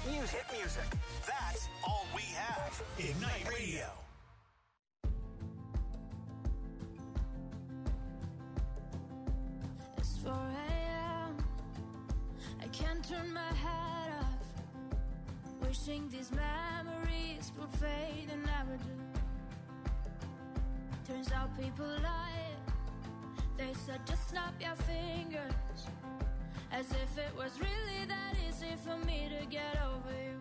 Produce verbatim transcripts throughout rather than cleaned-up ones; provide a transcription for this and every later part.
music. Hit music. That's all we have. Ignite Radio. It's four a.m. I can't turn my head off. Wishing these memories will fade and never do. Turns out people lie. They said just snap your fingers, as if it was really that easy for me to get over you.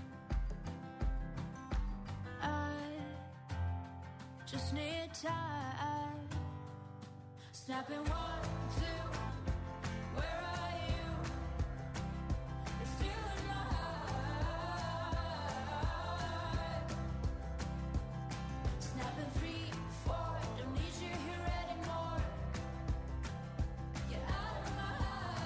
I just need time. Snapping one, two, where are you? You're still in my heart. Snapping three, four, don't need you here anymore. Get out of my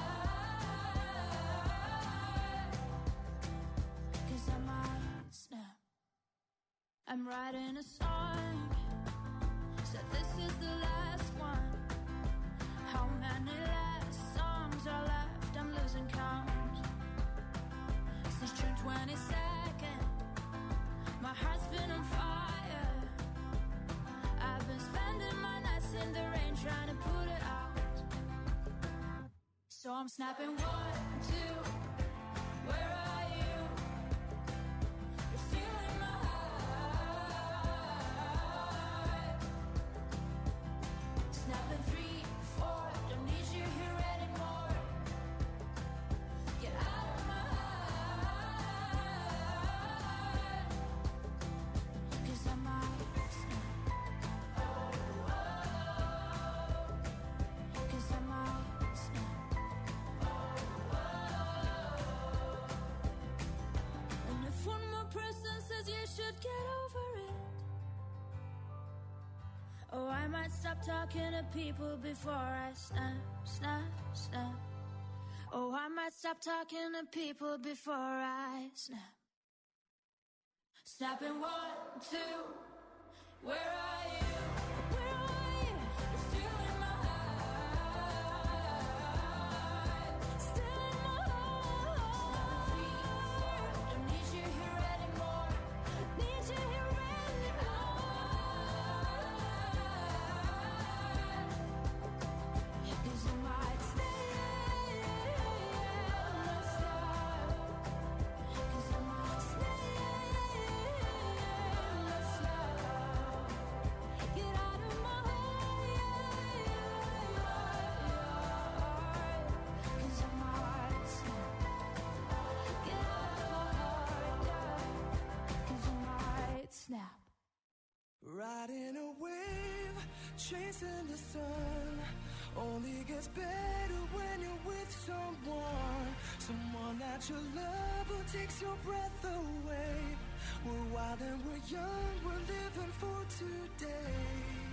heart. 'Cause I might snap. I'm writing a song, said this is the last one. How many last songs are left? I'm losing count. Since June twenty-second, my heart's been on fire. I've been spending my nights in the rain trying to put it out. So I'm snapping one, two, where are you? You're still in my heart. Snapping three, four, don't need you here anymore. Get out of my heart. 'Cause I might snap. Oh, oh. 'Cause I might snap. Oh, oh. And if one more person says you should get over it, oh, I might stop talking to people before I snap, snap, snap. Oh, I might stop talking to people before I snap. Snapping one, two, where are you? Where are you? You're still in my heart. Still in my heart. Three, four, don't need you here anymore. Need you here anymore. 'Cause I might stay, let's stop. 'Cause I might stay, let's stop. Get out of my heart. 'Cause I might snap. Get out of my heart, yeah. 'Cause I might snap. Riding a wave, chasing the sun. Only gets better when you're with someone. Someone that you love who takes your breath away. We're wild and we're young, we're living for today.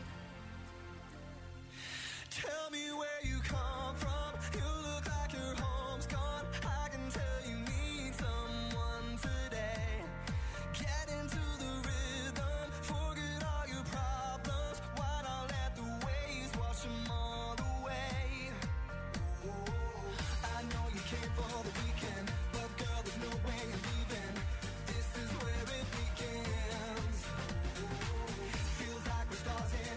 Tell me where you come from. You look like your home's gone. I can tell you need someone today. Get into the rhythm, forget all your problems. Why not let the waves wash them all away? I know you came for the weekend, but girl, there's no way you're leaving. This is where it begins. Feels like we're stars in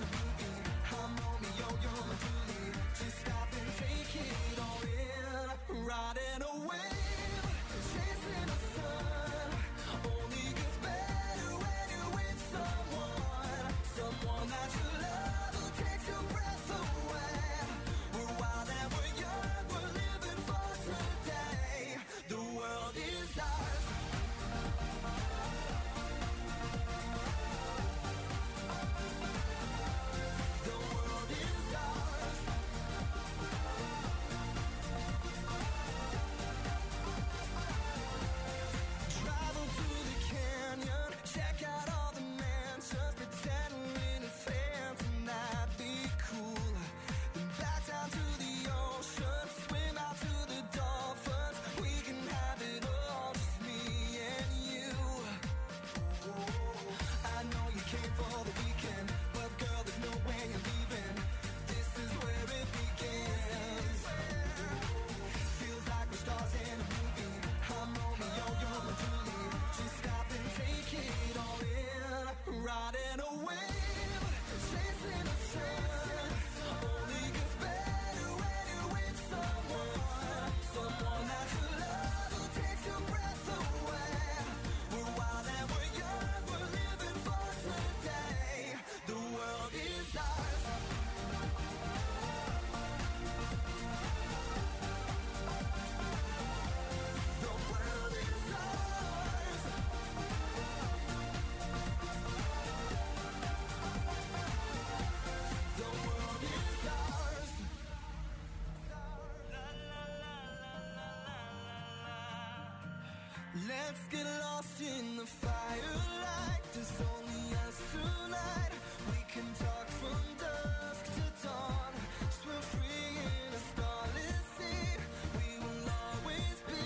Let's get lost in the firelight. There's only us tonight. We can talk from dusk to dawn. Swim free in a starless sea. We will always be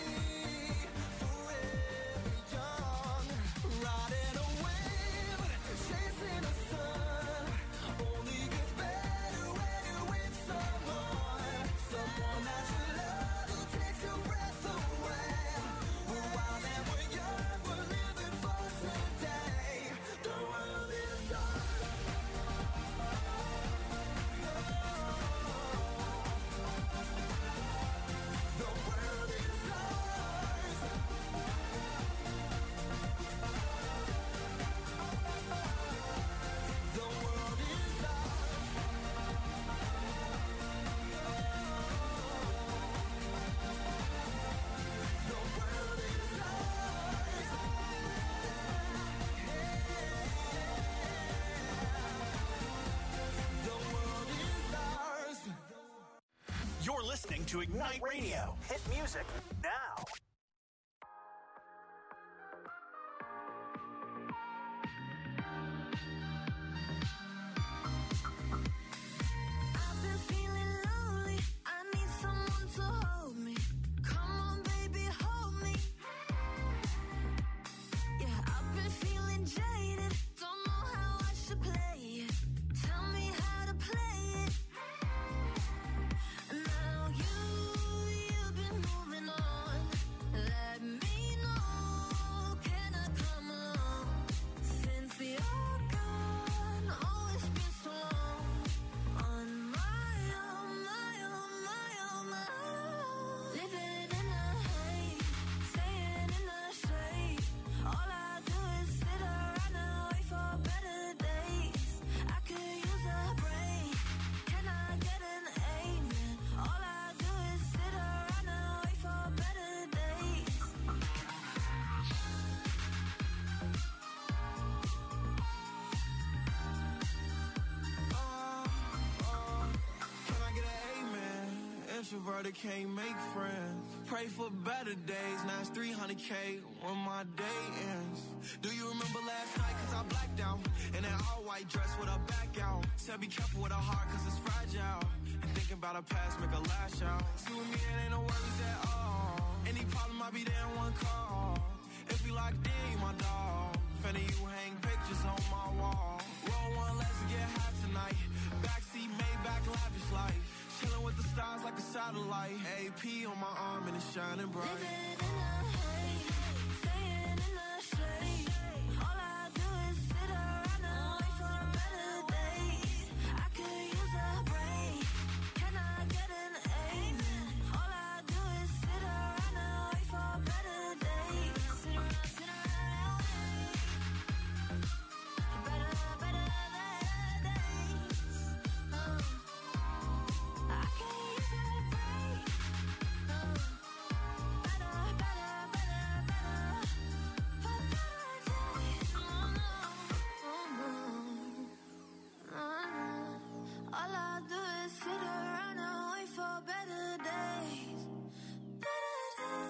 forever young. Riding a wave, chasing the sun. Only gets better when you're with someone. Someone that you love who takes your breath away. We're wild and we're young, we're living for today. The world is ours. The world is ours. The world is ours. The world is ours. The world is ours. You're listening to Ignite Radio. Hit music now. I've been feeling lonely. I need someone to hold me. Come on, baby, hold me. Yeah, I've been feeling jaded. Don't know how I should play it. Tell me how to play it. Now you, you've been moving on. Let me know. Can I come along? Since you're gone, oh, it's been so long. On my own, my own, my own, my own. Living in a haze, staying in the shade. All I do is sit around and wait for better days. I could use a break. Can I get an amen? All I do is sit around and wait for better days. Uh, uh, can I get an amen? Introverted can't make friends. Pray for better days. Now it's three hundred K when my day ends. Do you remember last night? Cause I blacked out. In an all white dress with a back out. Said be careful with her heart cause it's fragile. And thinking about her past make her lash out. See with me it ain't no worries at all. Any problem I be there in one call. If we locked in, you my dog. Fanny, you hang pictures on my wall. Roll one, let's get high tonight. Backseat, Maybach, lavish life. Chilling with the stars like a satellite. A P on my arm and it's shining bright. Living in a haze, staying in the shade. All I do is sit around and wait for better days. I could use a break. Can I get an amen? All I do is sit around and wait for better days. Sit around, sit around, better, better days. Uh, I could use a break. Uh, better, better, better, better, for better days. Oh no, oh no, oh no. All I do is sit around and wait for better days, better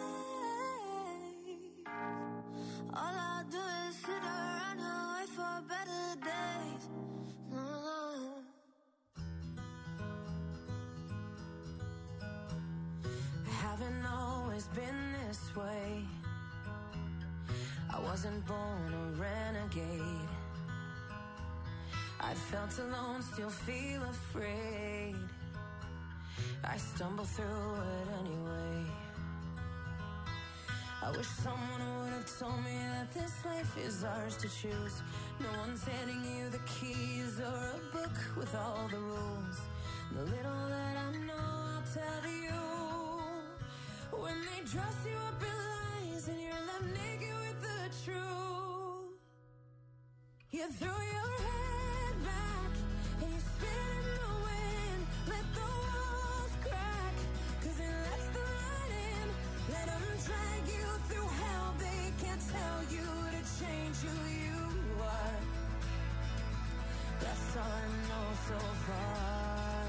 days. All I do is sit around and wait for better days. Oh. Haven't always been this way. I wasn't born a renegade. I felt alone, still feel afraid. I stumble through it anyway. I wish someone would have told me that this life is ours to choose. No one's handing you the keys or a book with all the rules. The little that I know, I'll tell you. When they dress you up in lies and you're left naked with the truth, you throw your head back and you spin in the wind. Let the walls crack, cause it lets the light in. Let them drag you through hell. They can't tell you to change who you are. That's all I know so far.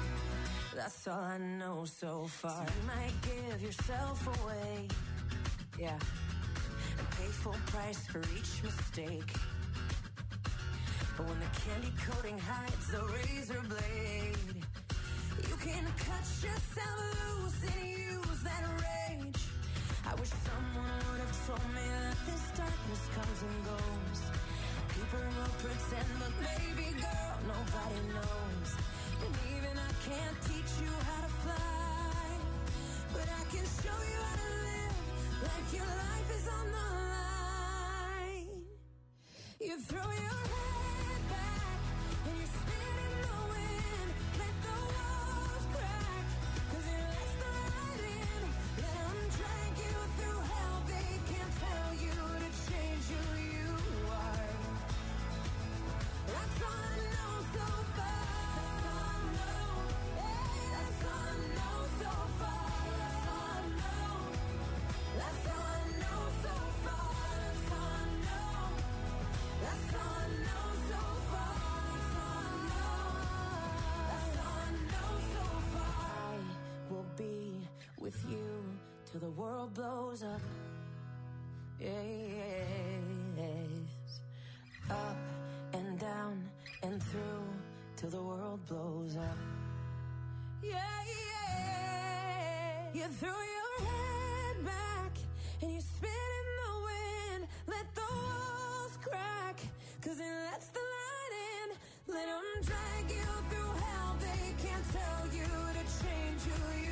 That's all I know so far. So you might give yourself away Yeah. And pay full price for each mistake. But when the candy coating hides the razor blade, you can cut yourself loose and use that rage. I wish someone would have told me that this darkness comes and goes. People will pretend, but baby girl, nobody knows. And even I can't teach you how to fly, but I can show you how to live like your life is on the line. You throw your head back and you spin in the wind. Let the walls crack, cause it lets the light in. Let them drag you through hell. They can't tell you to change who you are. That's all I know so far. That's all I know. Hey, that's all I know so far. That's all I know. That's all I know so far. That's all I know. That's all I know so far. That's all I know. That's all I know so far. I will be with you till the world blows up. Yes. Up and down and through till the world blows up. Yeah, yeah. You throw your head back and you spin in the wind. Let the walls crack, cause it lets the light in. Let them drag you through hell. They can't tell you to change who you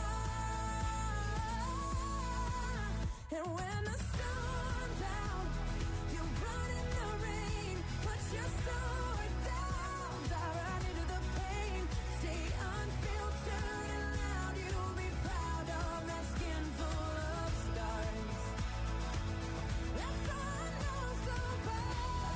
are. And when the sun's out, you run in the rain. Put your sword down, dive right into the pain. Stay unfiltered and loud. You'll be proud of that skin full of stars. That's all I know so far.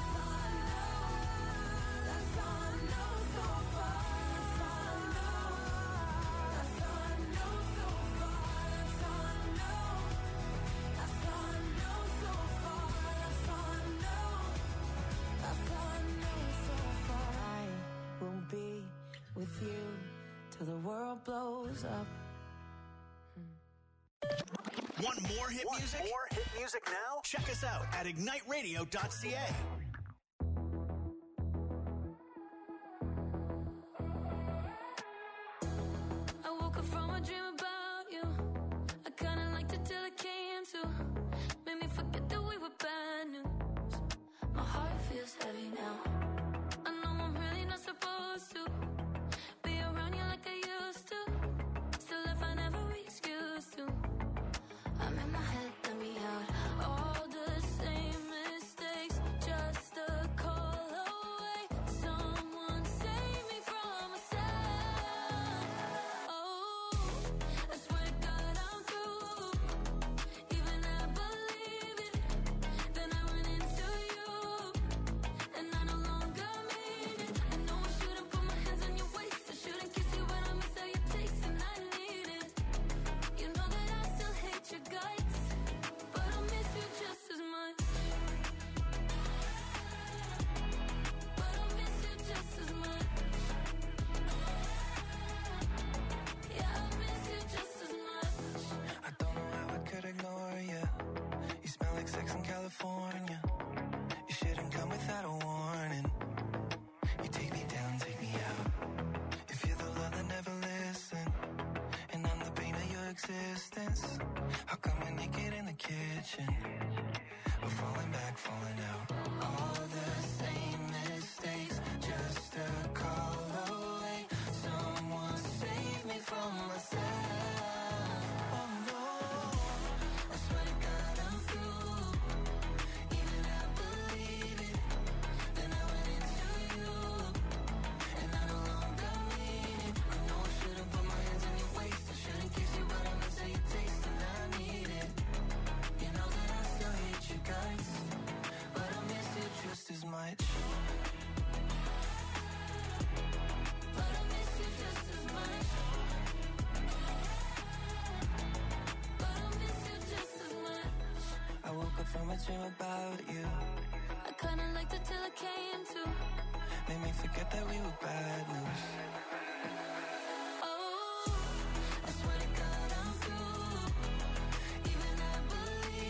That's all I know. That's all I know so far. That's all I know. That's all I know so far. That's all I know. That's all I know so far. That's all I know. That's all I know so far. I will be with you till the world blows up. Want more hit Want music? more hit music now? Check us out at ignite radio dot c a. I woke up from a dream about you. I kinda liked it till it came to. Made me forget that we were bad news. My heart feels heavy now. I know I'm really not supposed to be around you like I used to. Still if I never excuse to. I'm in my head, let me out. All the same mistakes, just a call away. Someone save me from myself. Oh, I swear to God I'm through. Even I believe it. Then I run into you, and I no longer mean it. I know I shouldn't put my hands on your waist. I shouldn't kiss you, but I miss how you taste, and I need it. You know that I still hate your guts, but I miss you just as much. But I miss you just as much. Yeah, I miss you just as much. I don't know how I could ignore you. You smell like sex in California. You shouldn't come without a warning. You take me down, take me out. If you're the love that never listen, and I'm the pain of your existence, how come we're naked in the kitchen? We're falling back, falling out. All the same mistakes, just a call away. Someone save me from myself. Oh no, I swear to God I'm through. Even I believe it. Then I went into you, and I no longer mean it. I know I shouldn't put my hands on your waist. I shouldn't kiss you, but I miss how you taste, and I need it. You know that I still hate you guys, but I miss you just as much. But I miss you just as much. But I miss you just as much. I woke up from a dream about you. I kinda liked it till it came to. Made me forget that we were bad news. Oh, I swear to God I'm through. Even I believe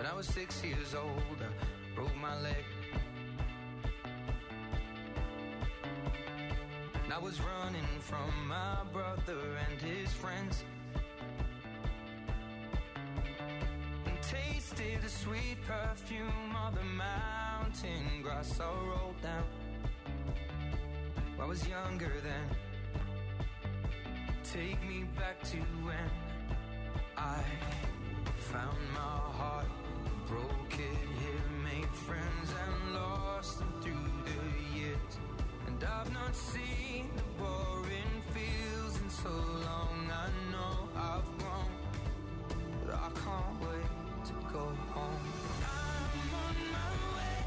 I was six years old, I broke my leg. And I was running from my brother and his friends, and tasted the sweet perfume of the mountain grass I rolled down. I was younger then. Take me back to when I found my heart, broke it here, made friends and lost them through the years. And I've not seen the boring fields in so long. I know I've grown, but I can't wait to go home. I'm on my way,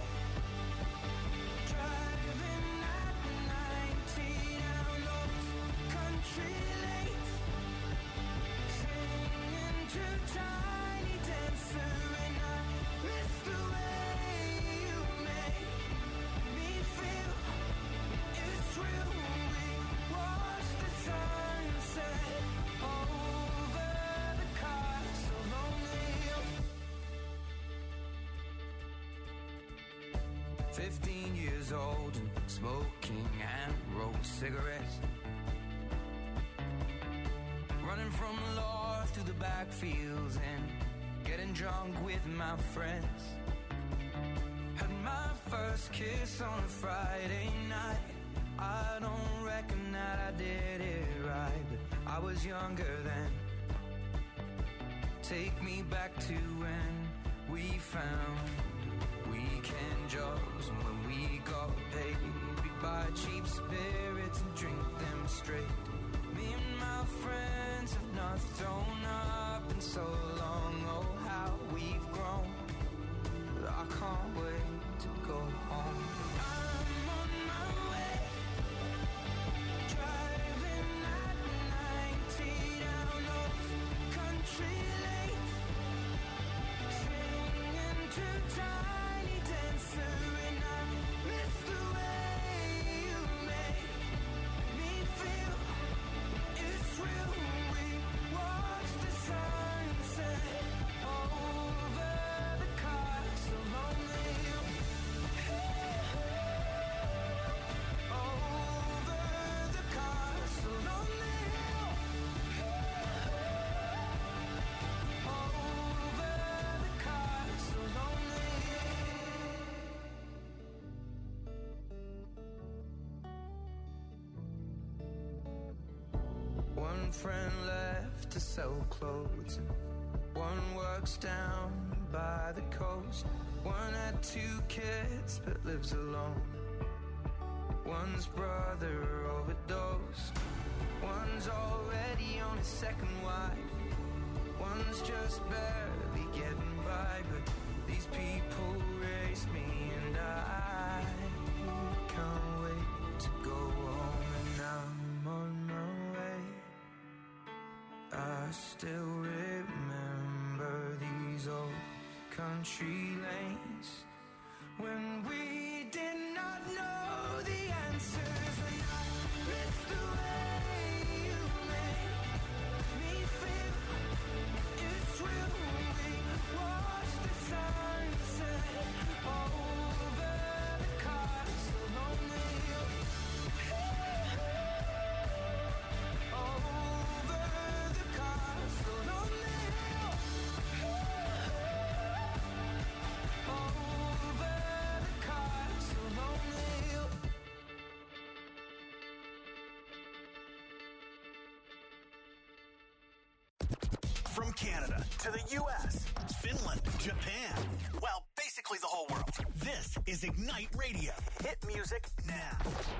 driving at ninety down those country lanes, singing to Tiny Dancer, and I miss the way you make me feel. It's real. We watch the sunset over the castle lonely. Fifteen years old and smoking and rolled cigarettes, running from the law through the backfields and getting drunk with my friends. Had my first kiss on a Friday night. I don't reckon that I did it right, but I was younger then. Take me back to when we found weekend jobs, and when we got paid, we'd buy cheap spirits and drink them straight. Me and my friends have not thrown up in so long. Oh, how we've grown, but I can't wait to go home. I'm on my way, driving at ninety down those country lanes, singing to Tiny Dancer, and I miss the way you make me feel. It's real. We watch the sunset over the castle lonely. Over the castle lonely. Over the castle lonely. One friend left to sell clothes, one works down by the coast, one had two kids but lives alone, one's brother overdosed, one's already on his second wife, one's just barely getting by, but these people raised me and I can't wait to go home. And I'm on my way, I still remember these old country lanes when we did not know the answers, and I miss the way you make me feel. It's real. We watch the sunset over the castle lonely. Over the castle lonely. Over the castle lonely. From Canada to the U S, Finland, Japan, well, basically the whole world. This is Ignite Radio. Hit music now.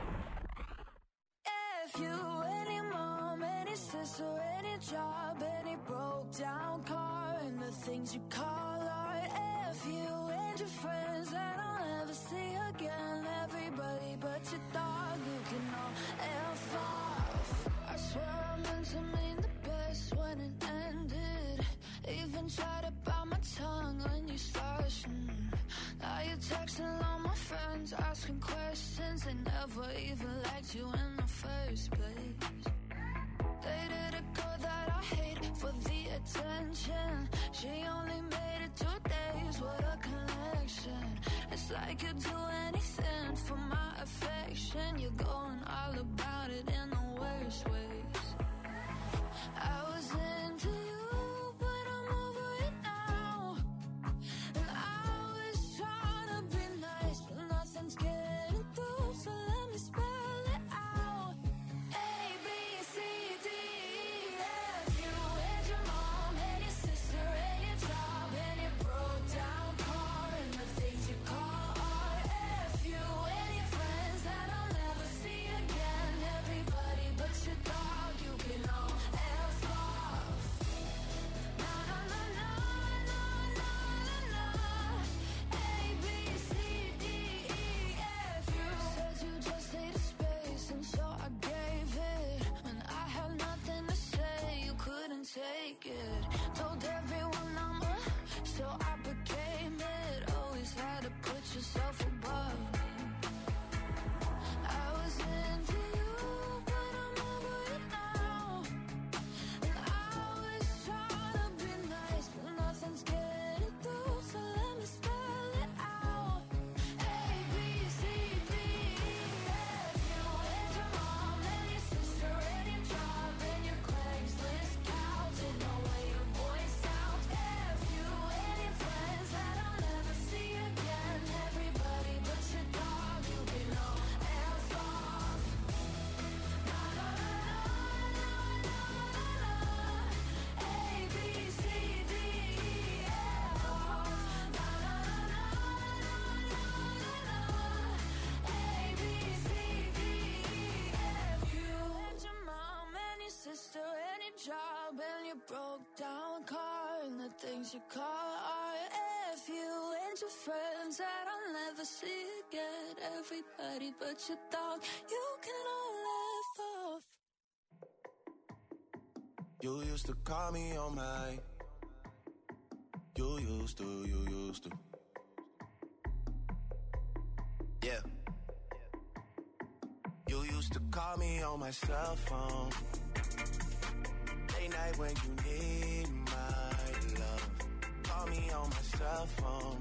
If you, any mom, any sister, any job, any broke down car, and the things you call art. If you and your friends that I'll never see again, everybody but your dog, you can all F off. I swear I meant to mean the best when it ended. Even tried to bite my tongue when you started. Mm. Now you're texting all my friends, asking questions. They never even liked you in the first place. Dated a girl that I hate for the attention. She only made it two days I could do anything for my affection. You're going all about it in the worst ways. I was into you, but I'm over it now. And I was trying to be nice, but nothing's getting through, so let me spell it out. A, B, C, D, E, F. You and your mom and your sister and your job and your broke down car and the things you call R F. You and your friends that I'll never see again. Everybody but your dog, you can all F off. Na na na na na na na. A, B, C, D, E, F. You said you just needed space, and so I gave it. When I had nothing to say, you couldn't take it. Told everyone I'm a, so I became it. Always had to put yourself above me. I was into you, but I'm over it now. And I was trying to be nice, but nothing's getting through, so let me spell it out. A, B, C, D, E, F. You and your mom and your sister and your job and your Craigslist couch and the way your voice sounds. F. You and your friends that I'll never see again. Everybody but your dog, you can all F off. Na na na na na na na. A, B, C, D, E, F off. Na na na na na na na. A, B, C, D, E, F. You and your mom and your sister and your job and your broke down car and the things you call R F. You and your friends that I'll never see again. Everybody but your dog, you can all F off. You used to call me on my. You used to, you used to. Yeah. You used to call me on my cell phone. Late night when you need my love. Call me on my cell phone.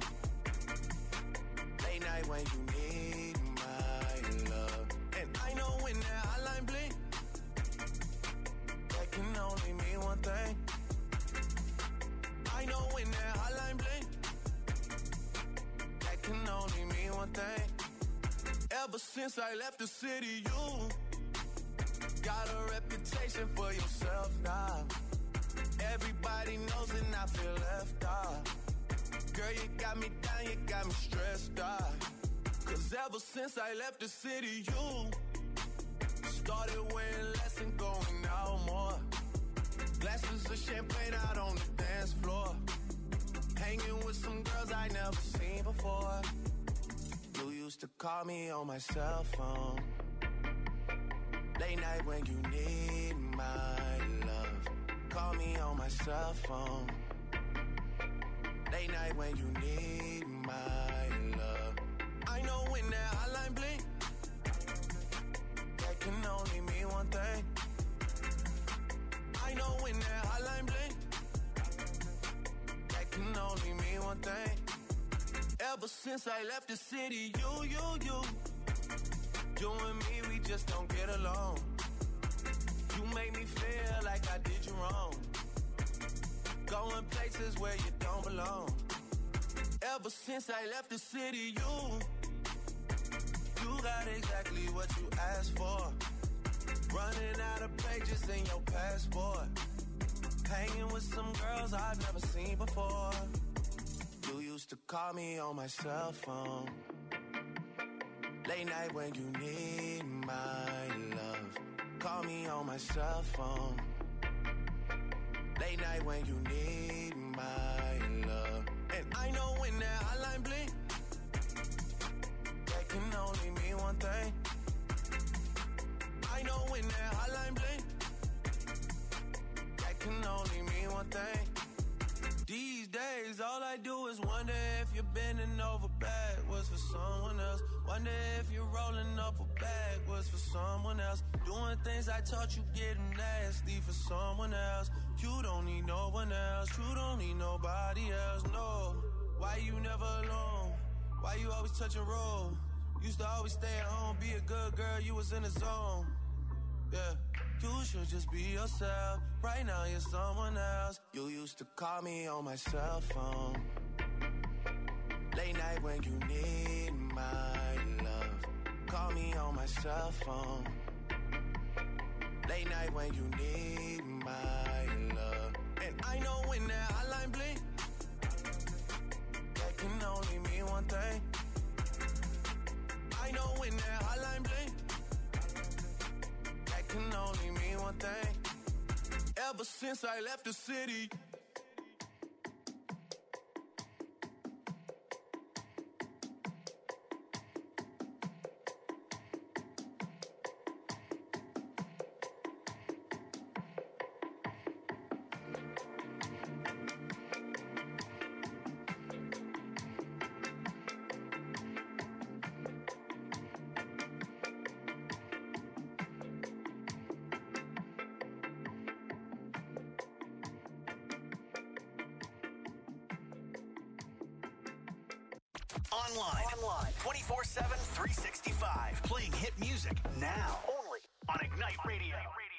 Late night when you need my love. And I know when that hotline blink, that can only mean one thing. I know when that hotline blink, that can only mean one thing. Ever since I left the city, you got a reputation for yourself now. Everybody knows and I feel left out. Girl, you got me down, you got me stressed out. Cause ever since I left the city, you started wearing less and going out more. Glasses of champagne out on the dance floor. Hanging with some girls I never seen before. You used to call me on my cell phone. Late night when you need my love. Call me on my cell phone. Late night when you need my love. I know when that hotline blink, that can only mean one thing. I know when that hotline blink, that can only mean one thing. Ever since I left the city, you, you, you, you and me, we just don't get along. You make me feel like I did you wrong. Going places where you don't belong. Ever since I left the city, you, you got exactly what you asked for. Running out of pages in your passport. Hanging with some girls I've never seen before. You used to call me on my cell phone. Late night when you need my love. Call me on my cell phone. Late night when you need my love. And I know when that hotline blink, that can only mean one thing. I know when that hotline blink, that can only mean one thing. These days, all I do is wonder if you're bending over backwards for someone else. Wonder if you're rolling up a backwards for someone else. Doing things I taught you getting nasty for someone else. You don't need no one else. You don't need nobody else, no. Why you never alone? Why you always touch and roll. Used to always stay at home, be a good girl, you was in the zone. Yeah, you should just be yourself. Right now you're someone else. You used to call me on my cell phone. Late night when you need my love. Call me on my cell phone. Late night when you need my love. And I know when that hotline blink, that can only mean one thing. I know when that hotline blink, that can only mean one thing. Ever since I left the city, Online. Online. twenty-four seven, three sixty-five. Playing hit music now. Only on Ignite Radio.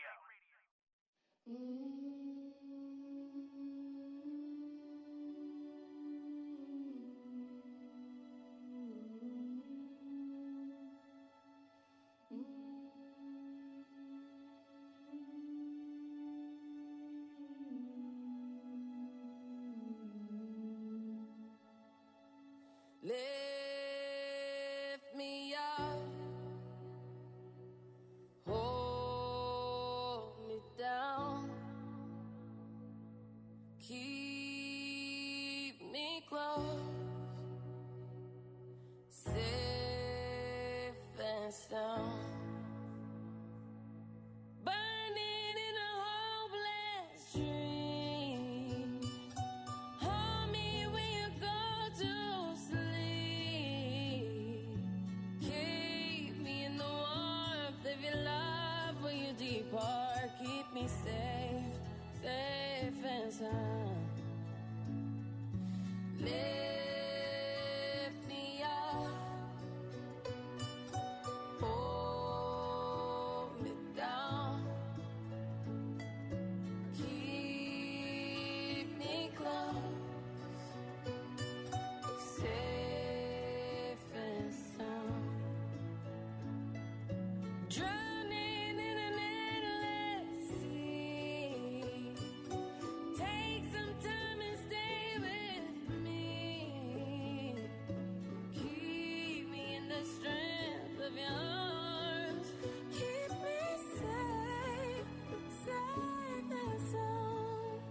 Lift me up, hold me down, keep me close, safe and sound. Burning in a hopeless dream. Hold me when you go to sleep. Keep me in the warmth of your love when you depart. Keep me safe, safe and sound. Lift me up, hold me down, keep me close, safe and sound. Drowning in an endless sea. Take some time and stay with me. Keep me in the strength of your arms. Keep me safe, safe and sound.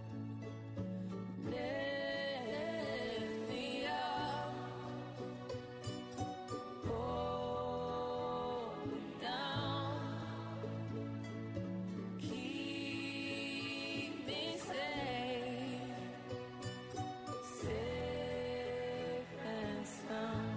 Lift me up, hold me down, keep me safe, safe and sound.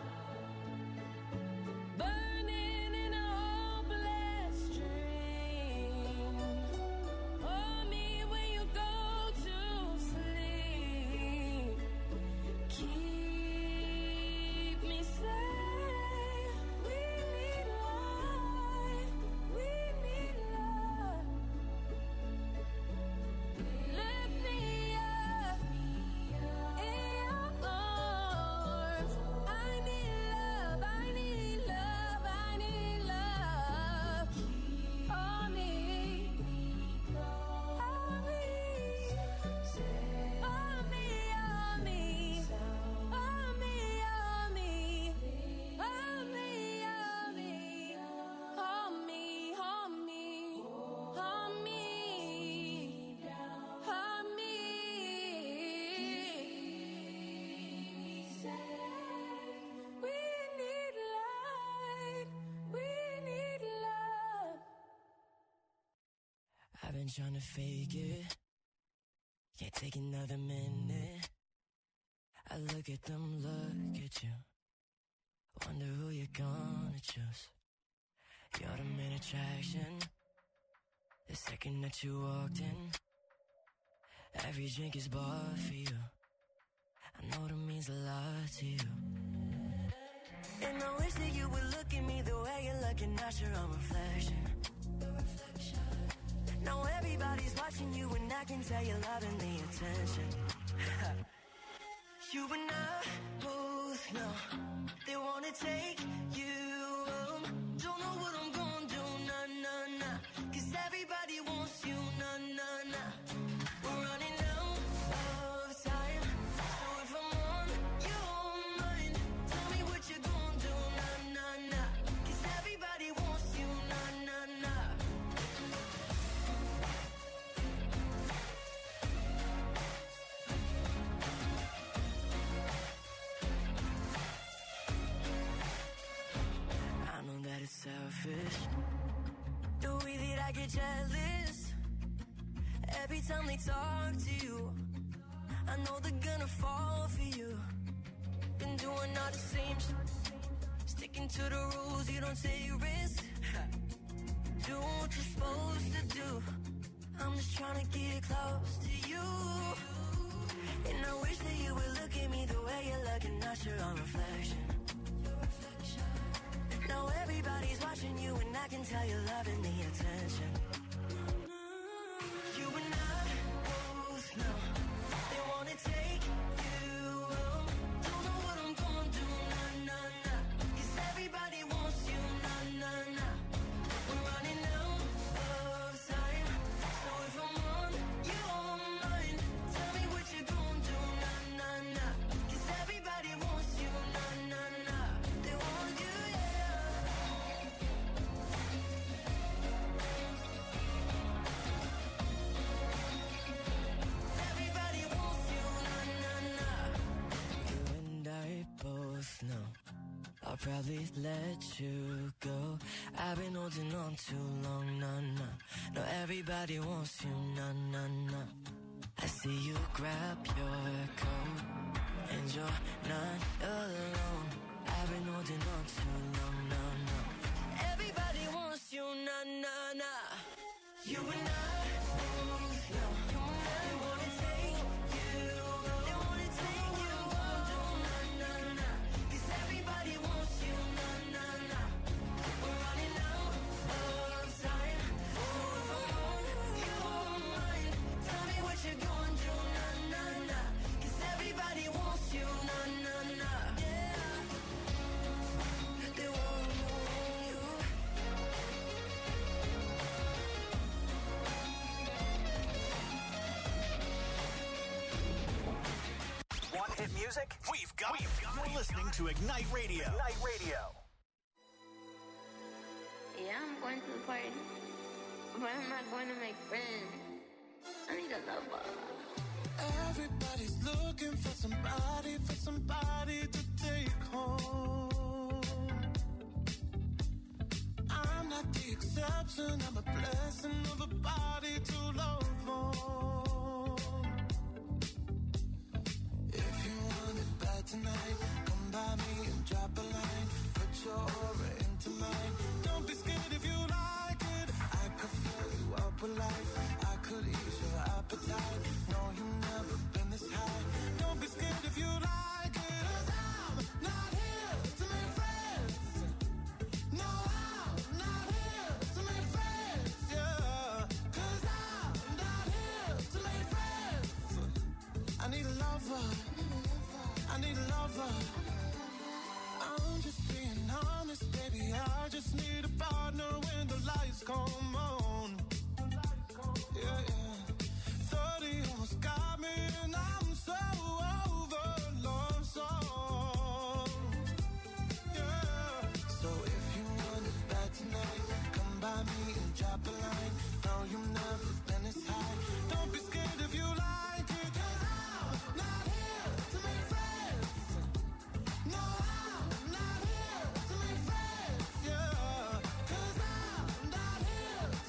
Burning in a hopeless dream. Hold me when you go to sleep. Keep me safe. We need light. We need love. Lift me up in your arms. I need love. I need love. I need love. Hold me. Hold me. Hold me. Hold me. Hold me. Hold me. Hold me. Hold me. Hold me. Hold me. Hold me. Hold me. We need light. We need love. I've been trying to fake it. Can't take another minute. I look at them, look at you. Wonder who you're gonna choose. You're the main attraction. The second that you walked in, every drink is bought for you. I know that means a lot to you. And I wish that you would look at me the way you're looking at your own reflection. Now everybody's watching you and I can tell you're loving the attention. You and I both know they wanna take you home. Don't know what I'm gonna do, nah, nah, nah. Cause everybody wants you, nah, nah, nah. We're running out of time. So if I'm on your mind, tell me what you're gonna do, nah, nah, nah. Cause everybody wants you, nah, nah, nah. I know that it's selfish, the way that I get jealous every time they talk to you. I know they're gonna fall for you. Been doing all the same shit, sticking to the rules, you don't take risks. Do what you're supposed to do. I'm just trying to get close to you. And I wish that you would look at me the way you're looking at your own reflection. Now everybody's watching you and I can tell you're loving the attention. You and I both know they wanna take you home. Don't know what I'm gonna do, nah, nah, nah. Cause everybody wants you, nah, nah, nah. We're running out of time. So if I'm on your mind, tell me what you're gonna do, nah, nah, nah. Cause everybody wants you, nah, nah, nah. They want you, yeah. Everybody wants you, nah, nah, nah. You and I both know I'll probably let you go. I've been holding on too long, nah, nah. No, everybody wants you, nah, nah, nah. I see you grab your coat and you're not alone. I've been holding on too long, nah, nah. Everybody wants you, nah, nah, nah. You and I both know they wanna take you, they wanna take you home, nah, nah, nah. Cause everybody wants you, nah, nah, nah. We're running out of time. So if I'm on your mind, tell me what you're gonna do, nah, nah, nah. Cause everybody wants you, nah, nah, nah. Yeah. They want you. Want hit music? We've got it. You're listening to Ignite Radio. Ignite Radio. Yeah, I'm going to the party, but I'm not going to make friends. I need a lover. Everybody's looking for somebody, for somebody to take home. I'm not the exception, I'm a blessing of a body to love on. If you want it bad tonight, come by me and drop a line. Put your aura into mine. Don't be scared if you like it. I could fill you up with life. I could ease your appetite. No, you've never been this high. Don't be scared if you like it. 'Cause I'm not here to make friends. No, I'm not here to make friends. Yeah. 'Cause I'm not here to make friends. I need a lover. I need a lover. I'm just being honest, baby. I just need a partner when the lights come on. Yeah, yeah. thirty almost got me, and I'm so over love song. Yeah. So if you want it bad tonight, come by me and drop a line. No, you've never been this high. Don't be scared if you like it. 'Cause I'm not here to make friends. No, I'm not here to make friends. Yeah. 'Cause I'm not here to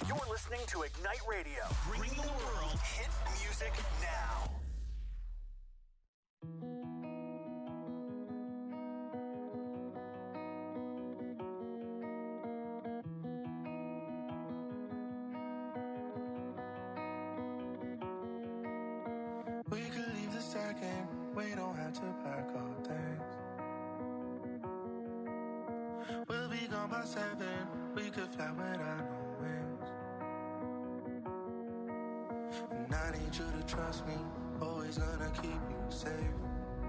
You're listening to Ignite Radio. Bring the world hit music now. We could leave the second, we don't have to pack all things. We'll be gone by seven, we could fly without no wings. And I need you to trust me, always gonna keep you safe.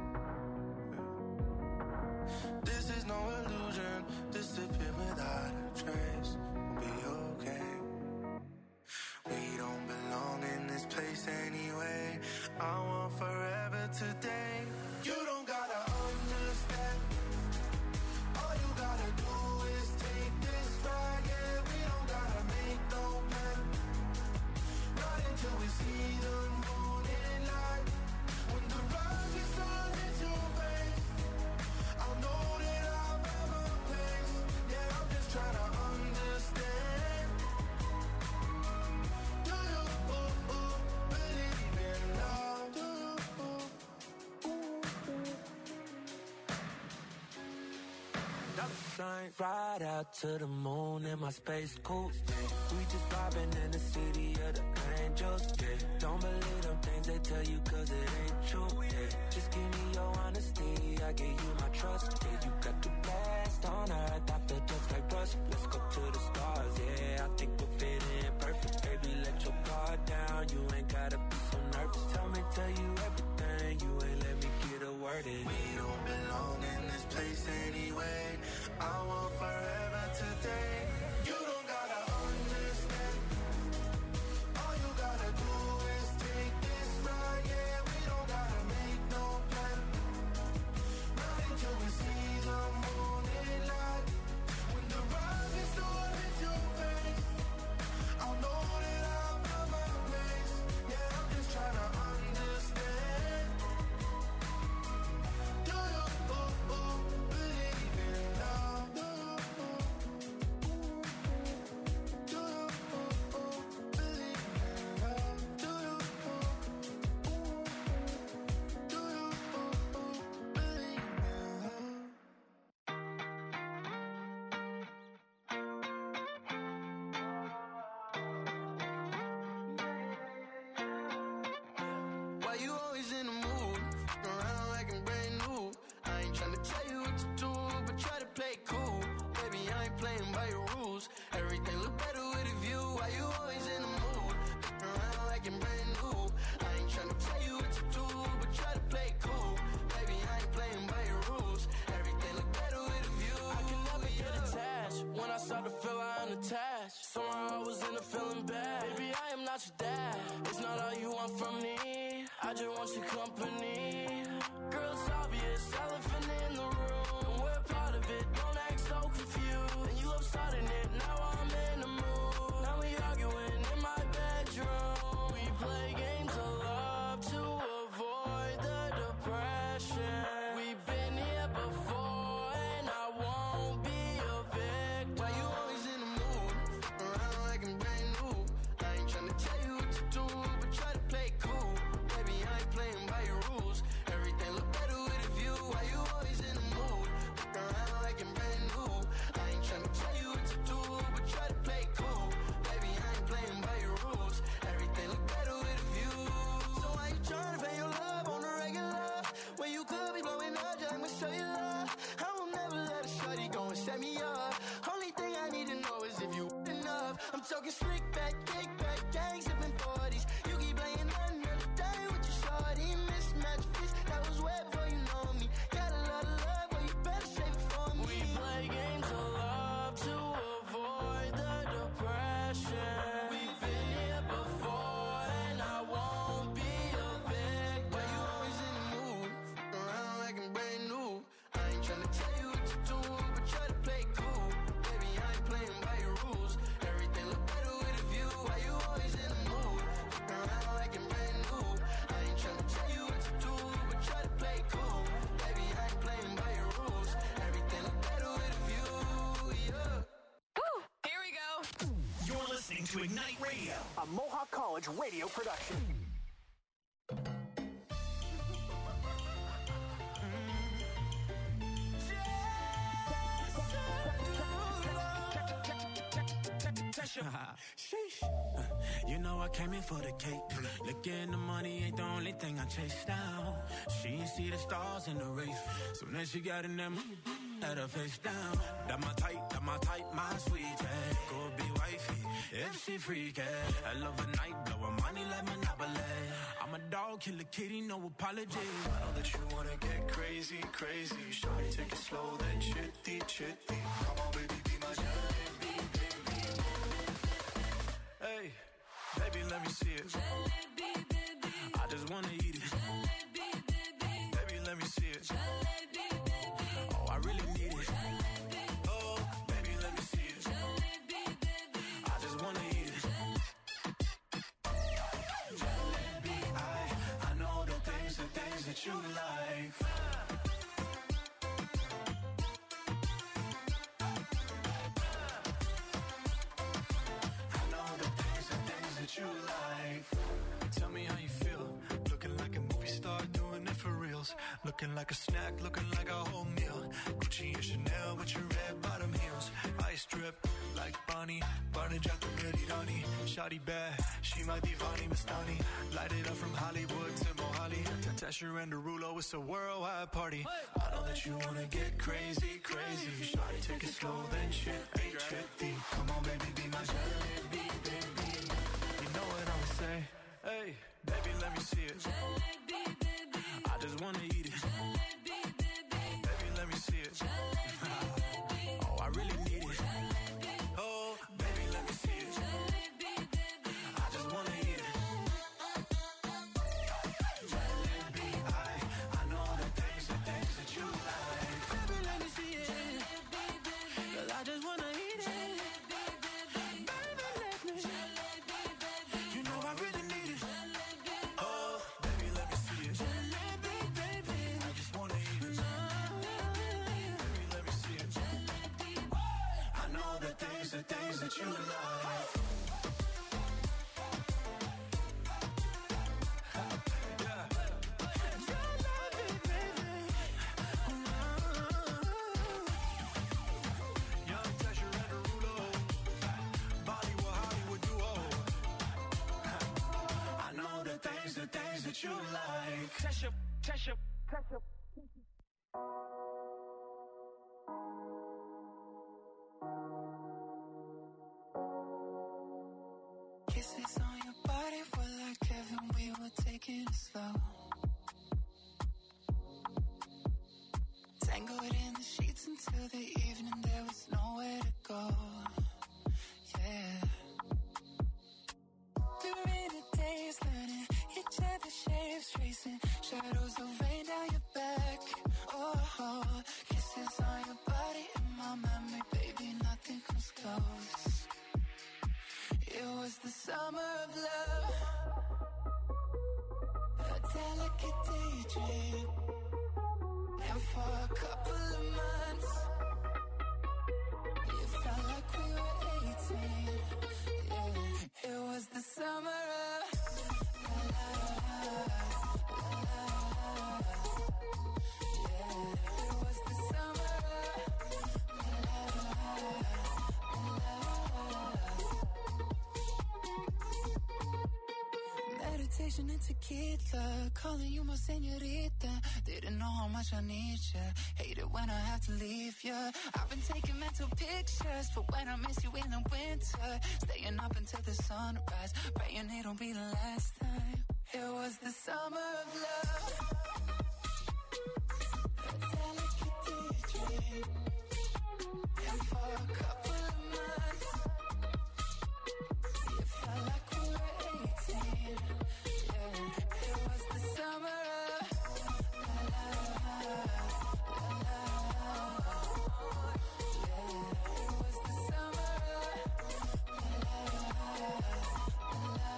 This is no illusion, disappear without a trace. We'll be okay. We don't belong in this place anyway. I want forever today. You don't gotta understand. All you gotta do is take this ride. Yeah, we don't gotta make no plan. Not until we see the morning light. When the rise is on into your face, I'll know that I've ever place. Yeah, I'm just trying to understand. Do you ooh, ooh, believe in love? Do you ooh, ooh, Dollar sign, ride out to the moon in my space coupe. Yeah. We just vibing in the city of the angels. Yeah. Don't believe them things they tell you cause it ain't true. Yeah. Just give me your honesty, I give you my trust. Yeah, you got the best on earth, I feel just like Russ. Let's go to the stars, yeah, I think we'll fit in perfect. Baby, let your guard down, you ain't gotta be so nervous. Tell me, tell you everything, you ain't let me get a word in. we don't belong in this place anyway. I want forever today. You don't gotta understand. All you gotta do is take this ride. Yeah, we don't gotta make no plan. Not until we see the morning light. When the rise is on into your face, I'll know that I've got my place. Yeah, I'm just trying to understand. Do you ooh, ooh, believe in love? Do you ooh, ooh, do you ooh, ooh, believe in love? Do you ooh, ooh, do you ooh, ooh, believe in love? Why you always in the mood? Around like I'm brand new. I ain't tryna tell you what to do, but try to play it cool. Baby, I ain't playing by your rules. Everything look better with a view. Why you always in the mood? Around like I'm brand new. I ain't tryna tell you what to do, but try to play it cool. Baby, I ain't playing by your rules. Everything look better with a view. I can never get attached. When I start to feel I'm attached, somehow I was in a feeling bad. Baby, I am not your dad. It's not all you want from me. I just want your company. Girl, it's obvious, elephant in the room. We're part of it, don't act so confused. And you love starting it, now I'm in the mood. Now we arguing in my bedroom. We play games of love to avoid the depression. We've been here before and I won't be a victim. Why you always in the mood? Around like I'm brand new. I ain't tryna tell you what to do, but try to play it cool. Baby, I ain't playing by your rules. Everything look better with a view. Why you always in the mood? Around like I'm brand new. I ain't tryna tell you what to do, but try to play it cool. Baby, I ain't playing by your rules. Everything look better with a view. So why you tryna pay your love on the regular? When you could be blowing up, just I'ma show you love. I will never let a shorty go and set me up. Only thing I need to know is if you enough. I'm talking slick back, kick back, gang sipping forties. You keep playing another day with your shorty. Mismatch fist, that was way before you know me. Got a lot of love, but you better save it for me. We play games of love to avoid the depression. We've been here before and I won't be a victim. Why you always in the mood? Around like I'm brand new. I ain't tryna tell you what to do, but try to play it cool. Baby, I ain't playing by your rules. Everything look better with a view. Why you always in the mood? to Ignite Radio, a Mohawk College radio production. Sheesh. You know I came in for the cake. Looking the money ain't the only thing I chase down. She ain't see the stars in the race. So then she got in them, had her face down. That my type, that my type, my sweet tag. Go be wifey, if she freaky. I love a night, blow her money like Monopoly. I'm a dog, kill a kitty, no apology. I know that you wanna get crazy, crazy. Shawty, take it slow, then chitty, chitty. Come on, baby, be my jalebi, baby. Hey, baby, let me see it. Jalebi, baby. I just wanna eat it. Jalebi, baby. Baby, let me see it. Jalebi, baby. Oh, I really need it. Jalebi. Oh, baby, let me see it. Jalebi, baby. I just wanna eat it. Jalebi, I, I know the things, the things that you like. You like. Tell me how you feel. Looking like a movie star, doing it for reals. Looking like a snack, looking like a whole meal. Gucci and Chanel with your red bottom heels. Ice drip like Bonnie. Barnage out the ready Donnie. Shawty bad, she my divani Mastani. Light it up from Hollywood to Mohali. Tesher and Derulo, it's a worldwide party. I know that you wanna get crazy, crazy. Shawty, take it slow, then chitty, chitty. Come on, baby, be my jalebi, baby. Know what I'ma say? Hey, baby, let me see it. Jalebi, baby. I just wanna eat it. Jalebi, baby. Baby, let me see it. Jalebi, oh, I really need it. Jalebi. Oh, baby, let me see it. Jalebi, baby. I just wanna eat it. Jalebi, I, I know the things, the things that you like. Baby, let me see it. Jalebi, baby. 'Cause I just wanna eat it. The things that you like. Young Tesher and Derulo, Bollywood, Hollywood duo. I know the things, the things that you like. Tesher, Tesher, Tesher. Kisses on your body were like heaven, we were taking it slow. Tangled in the sheets until the evening, there was nowhere to go. Yeah. We were in a daze, learning each other's shapes, tracing shadows of rain down your back. Oh, oh, kisses on your body in my memory, baby, nothing comes close. It was the summer of love, a delicate daydream. And for a couple of months, it felt like we were eighteen. Yeah, it was the summer of la la la, la la la. Yeah, it was the summer of la la la, la la la. Meditation and tequila, calling you my señorita. Didn't know how much I need ya. Hate it when I have to leave ya. I've been taking mental pictures for when I miss you in the winter. Staying up until the sunrise, praying it'll be the last time. It was the summer of love, a delicate daydream. And for a couple of months, it felt like we were eighteen. Yeah, it was the summer of la la la, la la la. Yeah, it was the summer of la la la, la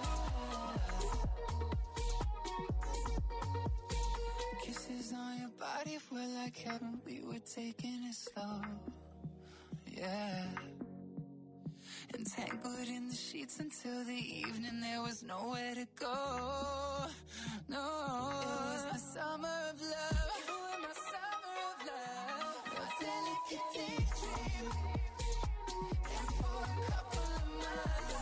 la. Kisses on your body were like heaven, we were taking it slow. Yeah. Entangled in the sheets until the evening, there was nowhere to go. No, it was the summer of love. You were my summer of love. Your delicate daydream. And for a couple of months,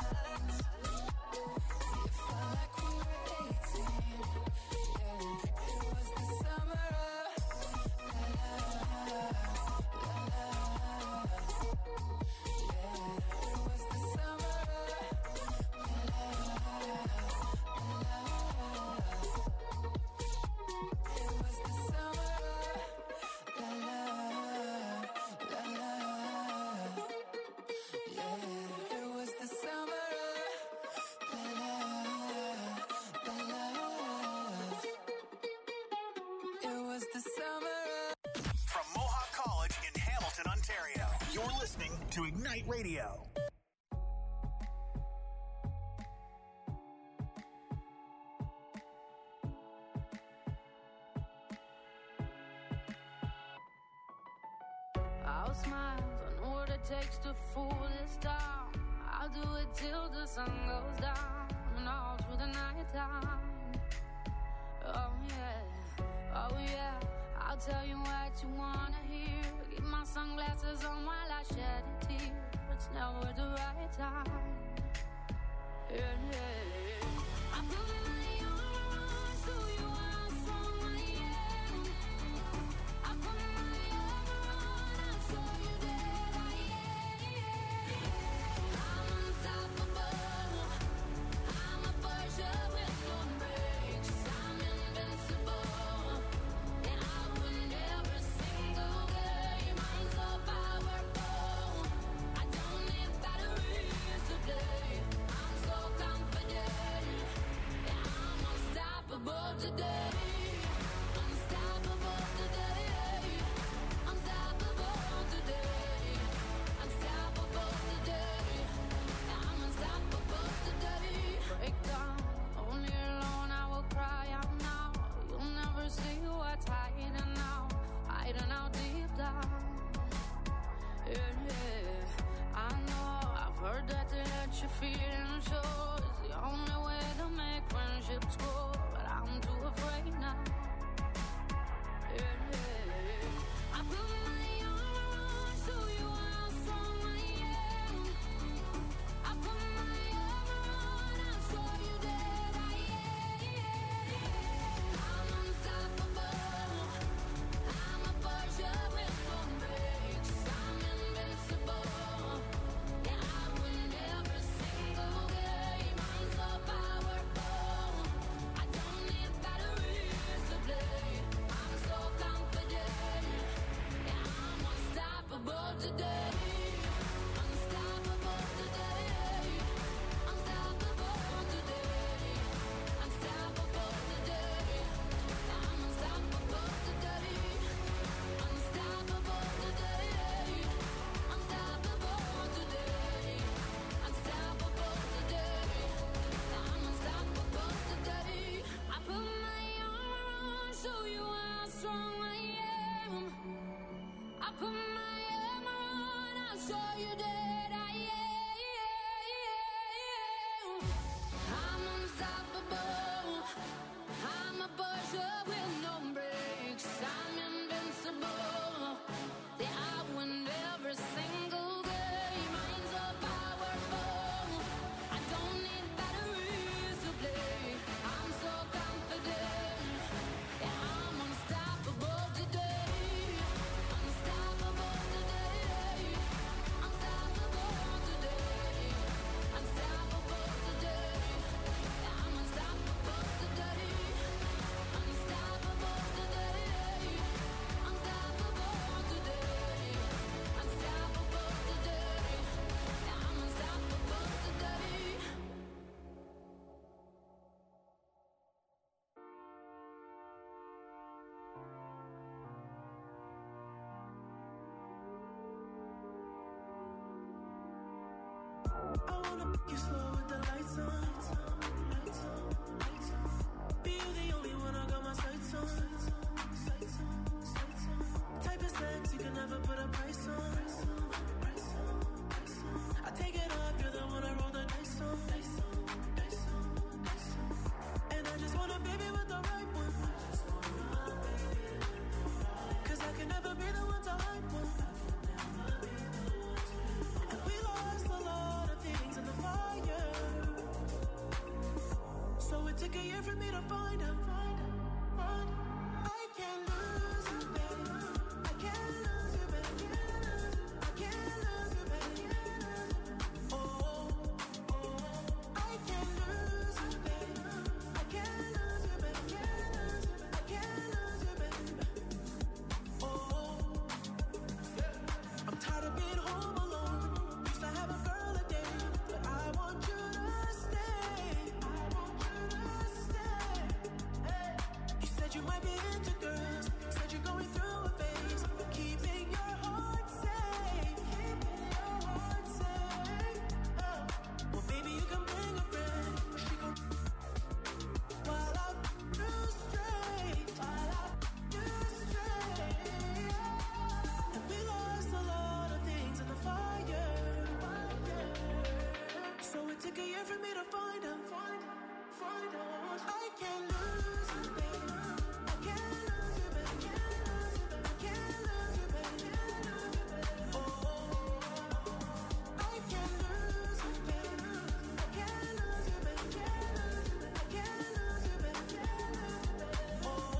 it felt like we were eighteen. Yeah, it was the summer of love. From Mohawk College in Hamilton, Ontario, you're listening to Ignite Radio. I'll smile, I know what it takes to fool this town. I'll do it till the sun goes down and all through the night time. Oh yeah, oh yeah, I'll tell you what you wanna hear. Keep my sunglasses on while I shed a tear. It's never the right time. Yeah, yeah. I put my arm around, show you how strong I am. I put my arm around, I'll show you that I am. I'm unstoppable. I'm a Persia with no brakes. I'm invincible. And I win every single game. I'm so powerful. I don't need batteries to play. I'm so confident. Yeah, I'm unstoppable today. Unstoppable today. Unstoppable today. Unstoppable today. I'm unstoppable today. Break down, only alone I will cry out now. You'll never see what's hiding now, hiding out deep down. Yeah, yeah. I know, I've heard that to let you feel and show is the only way to make friendships grow, but I'm too afraid now. Yeah, yeah. I put my arm around, show you how strong I am. I put my arm around, I'll show you that I am. I'm unstoppable. I'm a Persia with no brakes. I'm invincible. Yeah, I win every single game. I'm so powerful. I don't need batteries to play. I'm so confident. Yeah, I'm unstoppable today. Unstoppable today. Unstoppable today. Unstoppable today. I'm unstoppable today. Unstoppable today. Unstoppable today. Unstoppable today. I'm unstoppable today. I put my arm around, show you how strong I am. I put my arm around, I'll show you that I am. I'm unstoppable. I'm a Persia with no brakes. I'm invincible. Yeah, I win every single game. I'm so powerful. I don't need batteries to play. I'm so confident. Yeah, I'm unstoppable today. Unstoppable today. Unstoppable today. Unstoppable today. Yeah, I'm unstoppable today. took a year for me to find out. I can't lose you, baby. I can't lose you, baby. I can't lose you, baby. Oh, oh, I can't lose you, baby. I can't lose you, baby. I can't lose you, baby. Oh, I'm tired of being home alone. Used to have a girl a day, but I want you to stay. I want you to stay. Hey. You said you might be into girls. Said you're going through a phase. Keeping your heart safe. Keeping your heart safe. Oh. Well, baby, you can bring a friend. She gon' while I do straight. While I do straight. And we lost a lot of things in the fire. So it took a year for me to find out. Find, find out. I can't lose you, baby. I can't lose you, baby. I can't lose you, baby. Oh, I can't lose you, baby. I can't lose you, baby. I can't lose you, baby. Oh.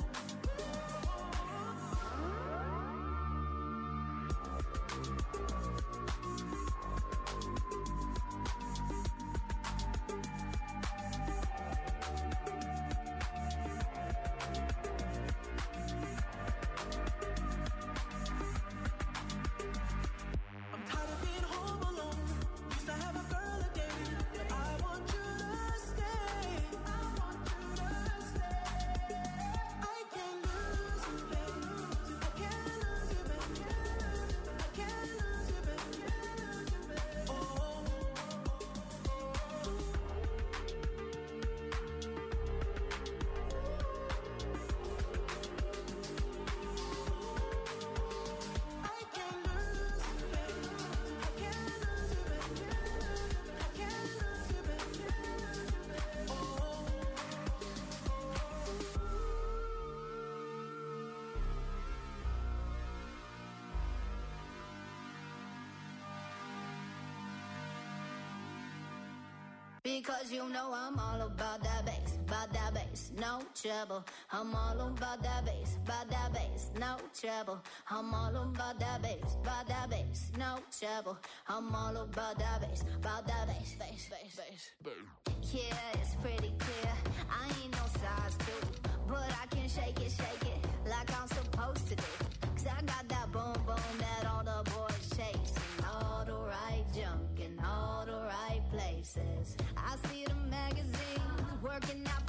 I'm tired of being home alone. Used to have a girl a day, but I want you to stay. I want you to stay. I can't lose you, baby. I can't lose you, baby. I can't lose you, baby. Oh. I can't lose you, baby. I can't lose you, baby. I can't lose you, baby. Oh. Because you know I'm all about that bass, about that bass, no trouble. I'm all about that bass, about that bass, no trouble. I'm all about that bass, about that bass, no trouble. I'm all about that bass, about that bass, bass, bass, bass. Yeah, it's pretty clear. I ain't no size two, but I can shake it, shake it like I'm supposed to do. Cause I got that boom boom that all the boys chase, and all the right junk in all the right places. I see the magazines working out